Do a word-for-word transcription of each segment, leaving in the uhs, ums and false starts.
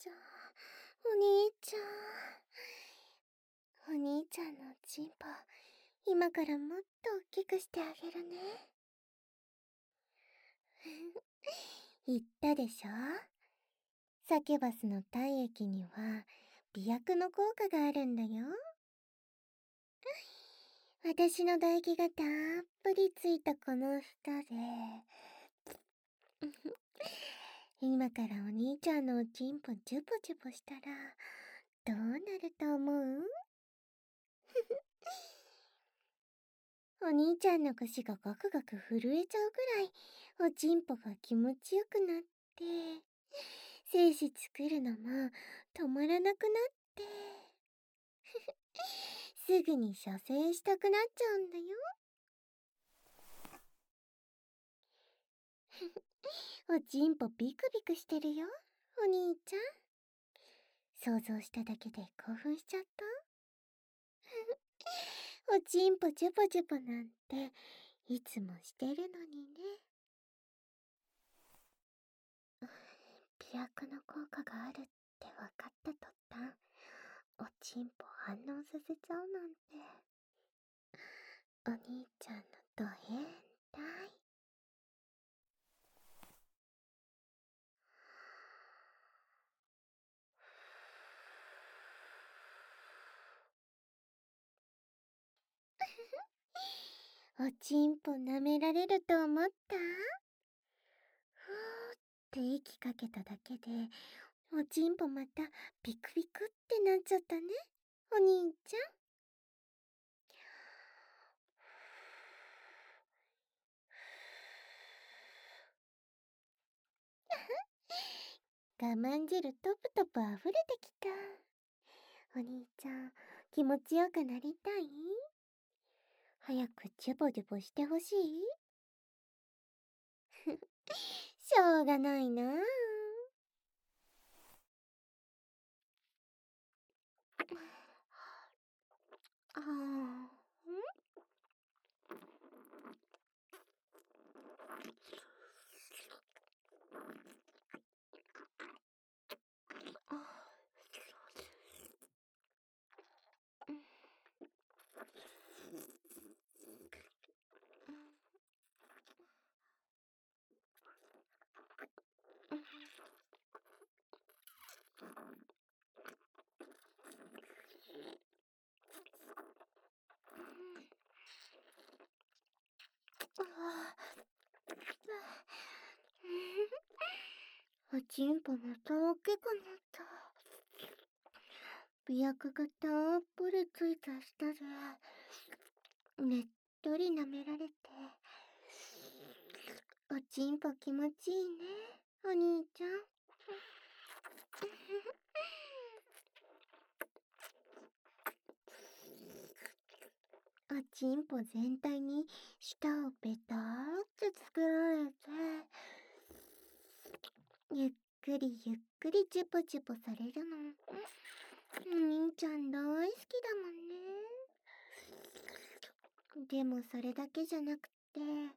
ちゃん、お兄ちゃん。お兄ちゃんのチンポ、今からもっと大きくしてあげるね。言ったでしょ？サキュバスの体液には美薬の効果があるんだよ。私の唾液がたっぷりついたこの舌で今からお兄ちゃんのおちんぽチュポチュポしたらどうなると思う？お兄ちゃんの腰がガクガク震えちゃうぐらいおちんぽが気持ちよくなって精子作るのも止まらなくなってすぐに射精したくなっちゃうんだよ。おちんぽビクビクしてるよ、お兄ちゃん。想像しただけで興奮しちゃった？おちんぽチュポチュポなんていつもしてるのにね。美薬の効果があるって分かった途端、おちんぽ反応させちゃうなんて。お兄ちゃんのド変態。おちんぽ舐められると思った？ふーって息かけただけでおちんぽまたビクビクってなっちゃったね、お兄ちゃん。我慢汁トプトプ溢れてきた。お兄ちゃん、気持ちよくなりたい？早くチュポチュポしてほしい？しょうがないなあ。あーおちんぽまた大きくなった。美薬がたっぷりついた舌でねっとり舐められておちんぽ気持ちいいね、お兄ちゃん。おちんぽ全体に舌をペターってつけられてゆっくりゆっくりチュポチュポされるのお兄ちゃん大好きだもんね。でもそれだけじゃなくて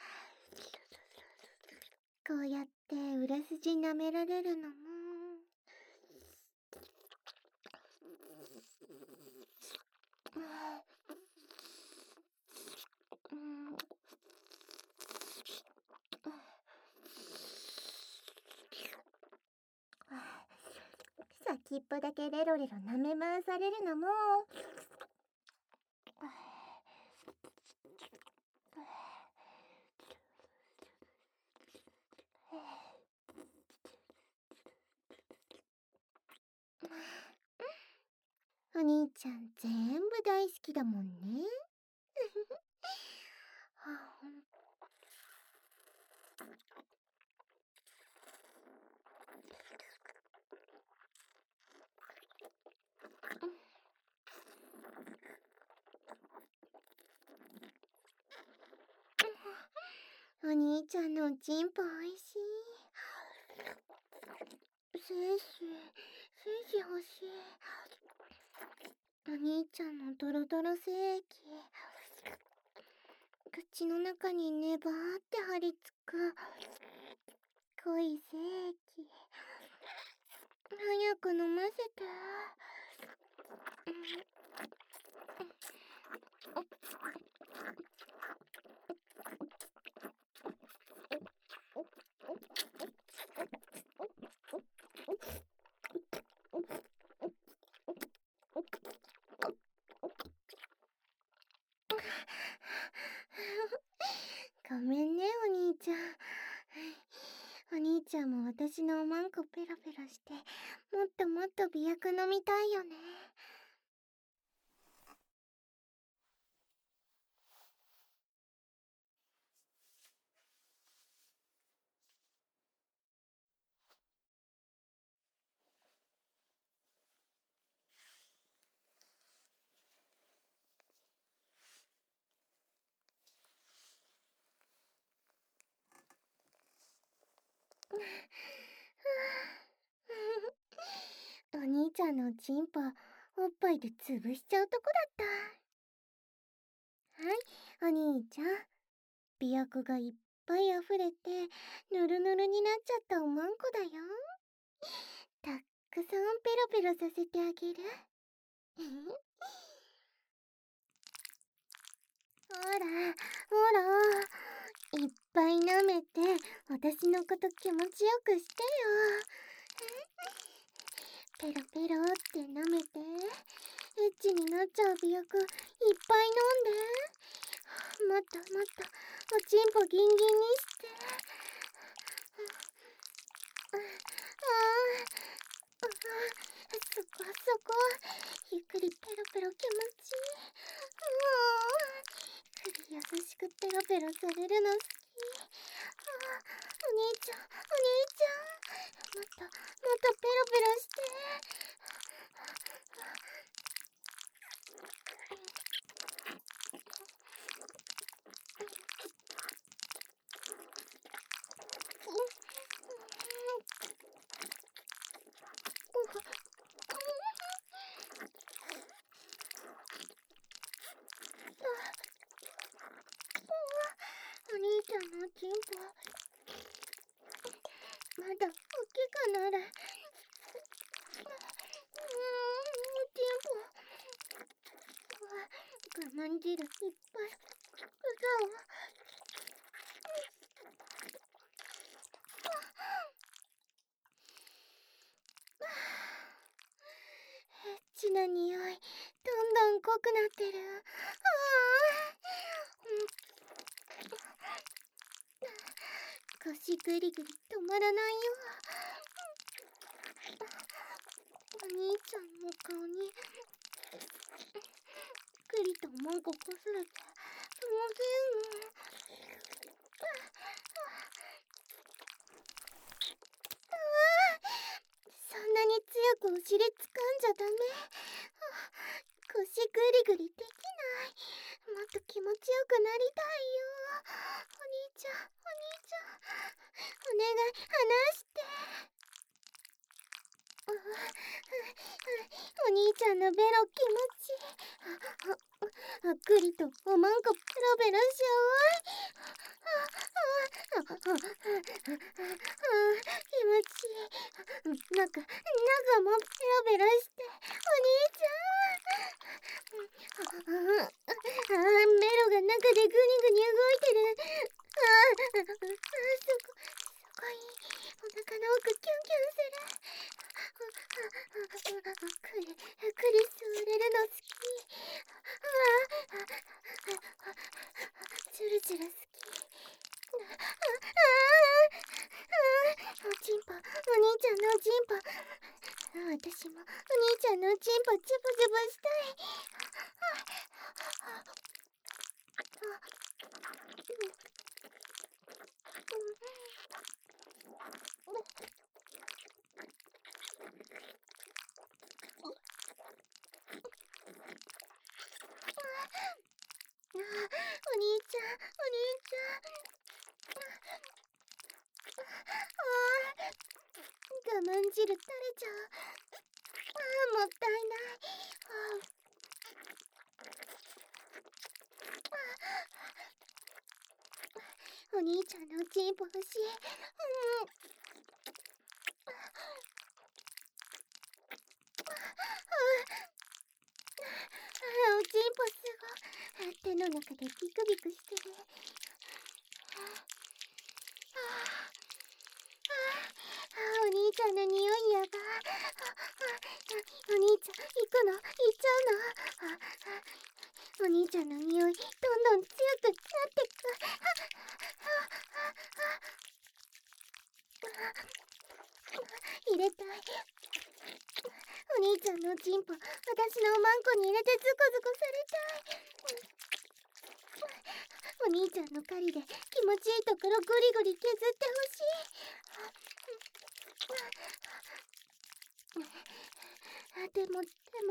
こうやって裏筋舐められるのも先っぽだけレロレロ舐め回されるのもお兄ちゃん全部大好きだもんね。お兄ちゃんのおちんぽおいしい。精子、精子欲しい。お兄ちゃんのドロドロ精液口の中にねばーって張り付く濃い精液早く飲ませて。ごめんね、お兄ちゃん。お兄ちゃんも私のおまんこペロペロして、もっともっと美薬飲みたいよね。お兄ちゃんのチンポ、おっぱいで潰しちゃうとこだった。はい、お兄ちゃん。美薬がいっぱい溢れて、ぬるぬるになっちゃったおまんこだよ。たっくさんペロペロさせてあげる。ほら、ほら。いっぱい舐めて、私のこと気持ちよくしてよ。ペロペロって舐めて、エッチになっちゃう美薬いっぱい飲んで。もっともっとおちんぽギンギンにして。ああ、ああ、そこそこ。ゆっくりペロペロ気持ちいい。もう首優しくペロペロされるの好き。ああ、お兄ちゃん、お兄ちゃん、もっともっとペロペロして。お兄ちゃんのチンポまだ大きくなる。うーん、チンポ我慢汁いっぱい。うざわ。エッチな匂い、どんどん濃くなってる。ああ、腰グリグリ止まらないよ。お兄ちゃんの顔にグリとおまんここすれて気持ちいいの。そんなに強くお尻掴んじゃダメ。腰グリグリできない。もっと気持ちよくなりたいよ。お兄ちゃん、お兄ちゃん、お願い離して。お兄ちゃんのベロ気持ちいい。あっくりとおまんこペロペロしよう。気持ちいい。なんか、中もペロペロして。お兄ちゃん。ああ、ベロが中でグニグニ動いてる。ああ、あそこ、そこいい。お腹の奥キュンキュンする。くり、くり吸われるの好き。ああ、チュルチュル好き。ああ、おちんぽ、お兄ちゃんのおちんぽ。私もお兄ちゃんのおちんぽジュブジュブしたい。お兄ちゃん、お兄ちゃん。ああ、我慢汁垂れちゃう。ああ、もったいない。お兄ちゃんのチンポ欲しい。うん。 の中でビクビクしてる。お兄ちゃんの匂いやば。お兄ちゃん、行くの？行っちゃうの？お兄ちゃんの匂い、どんどん強くなってく。入れたい。お兄ちゃんのチンポ、私のおまんこに入れてズコズコされたい。お兄ちゃんの狩りで気持ちいいところゴリゴリ削ってほしい。でもでもダメ、我慢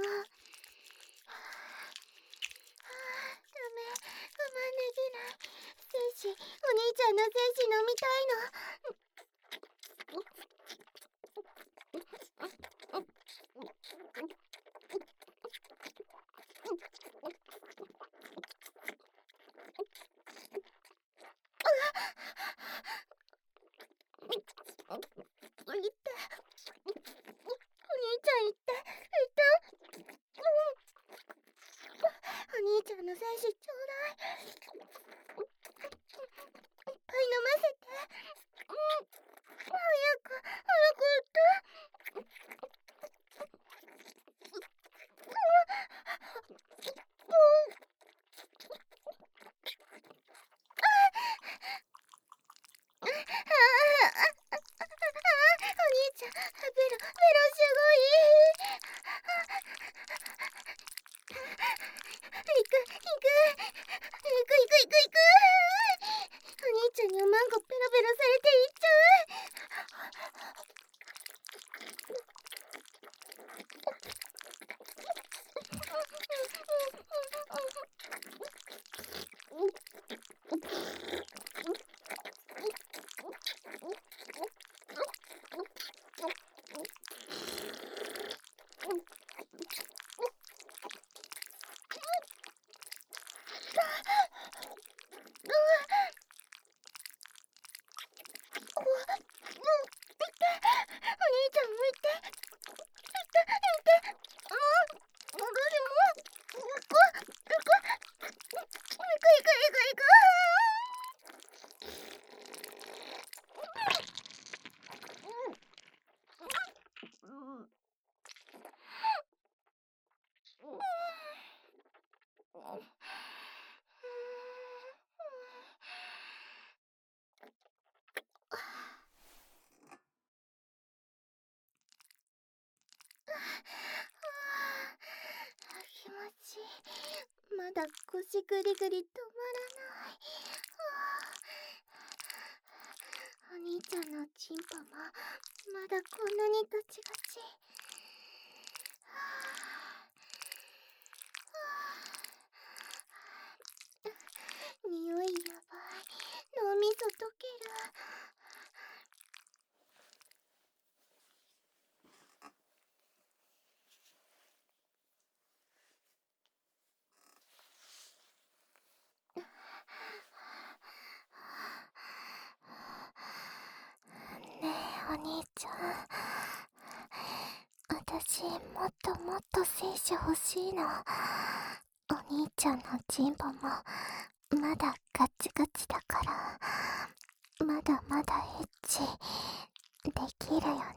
できない。精子、お兄ちゃんの精子飲みたいの。お兄ちゃんの精子ちょうだい。いっぱい飲ませて。早く早く言って。お兄ちゃん、ベロベロすごい。行く行く行く行く行く行く。お兄ちゃんにおまんこペロペロされていっちゃ気持ちいい。まだ腰グリグリ止まらない。お兄ちゃんのチンポもまだこんなにガチガチ。匂いやばい。脳みそ溶ける。ねえお兄ちゃん、私もっともっと精子欲しいの。お兄ちゃんのチンポもまだガチガチだから、まだまだエッチできるよね。